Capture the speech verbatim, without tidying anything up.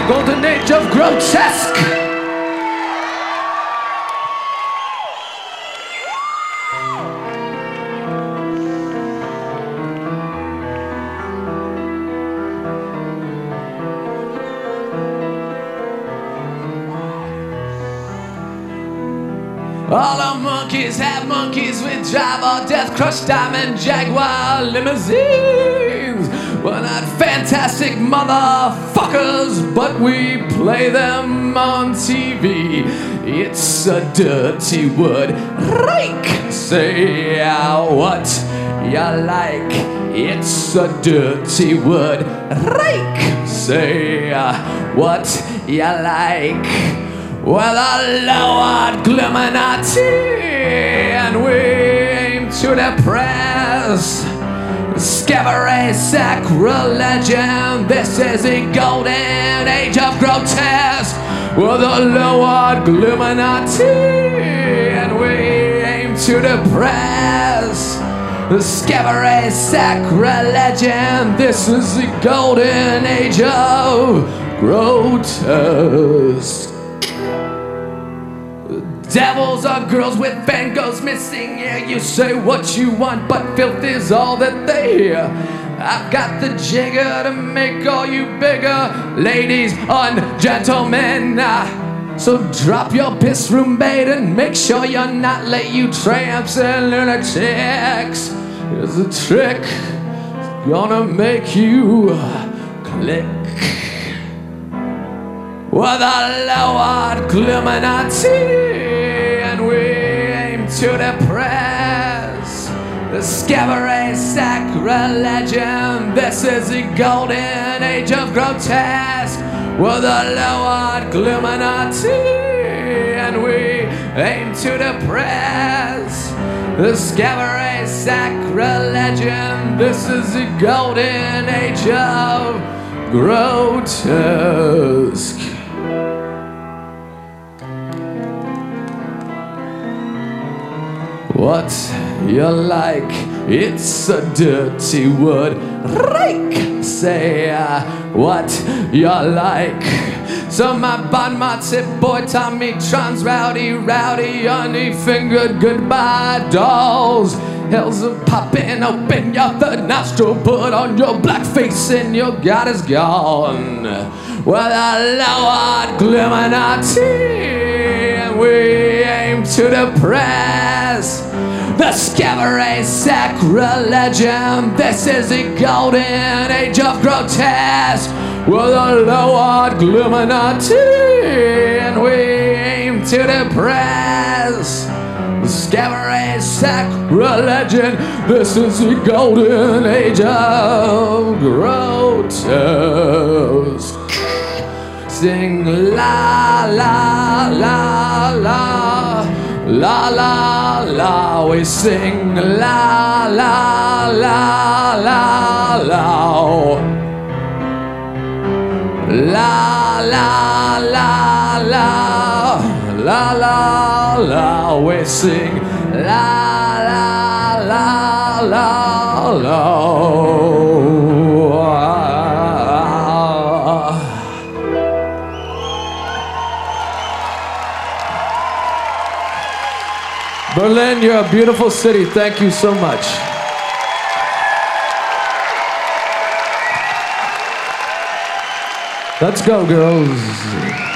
golden age of grotesque. All the monkeys have monkeys with drive or death crush diamond jaguar limousines. We're not fantastic motherfuckers, but we play them on T V. It's a dirty word. Rake, say uh, what you like. It's a dirty word. Rake, say uh, what you like. Well, a lowered Gluminati, and we aim to depress Scabaret sacrilegion. This is the golden age of grotesque. Well, the lowered Gluminati, and we aim to depress the Scabaret sacrilegion. This is the golden age of grotesque. Devils are girls with Van Goghs missing. Yeah, you say what you want, but filth is all that they hear. I've got the jigger to make all you bigger, ladies and gentlemen. Uh, so drop your piss room bait and make sure you're not late, you tramps and lunatics. Here's a trick, it's gonna make you click. With a lowered Gluminati, and we aim to depress the Scabaret sacrilegion. This is the golden age of grotesque. With a lowered Gluminati, and we aim to depress the Scabaret sacrilegion. This is the golden age of grotesque. What you like, it's a dirty word. Rake, say uh, what you like. So my bon mot sip boy Tommy Trons rowdy rowdy honey fingered goodbye dolls. Hell's a poppin', open your third nostril, put on your black face and your god is gone. Well, a lowered Gluminati, and we aim to depress the Scabaret sacrilegion. This is the golden age of grotesque. With a lowered Gluminati, and we aim to depress the Scabaret sacrilegion. This is the golden age of grotesque. Sing la la la la la la la. We sing la la la la la. La la la la la la la. We sing la la la la la. Berlin, you're a beautiful city. Thank you so much. Let's go, girls.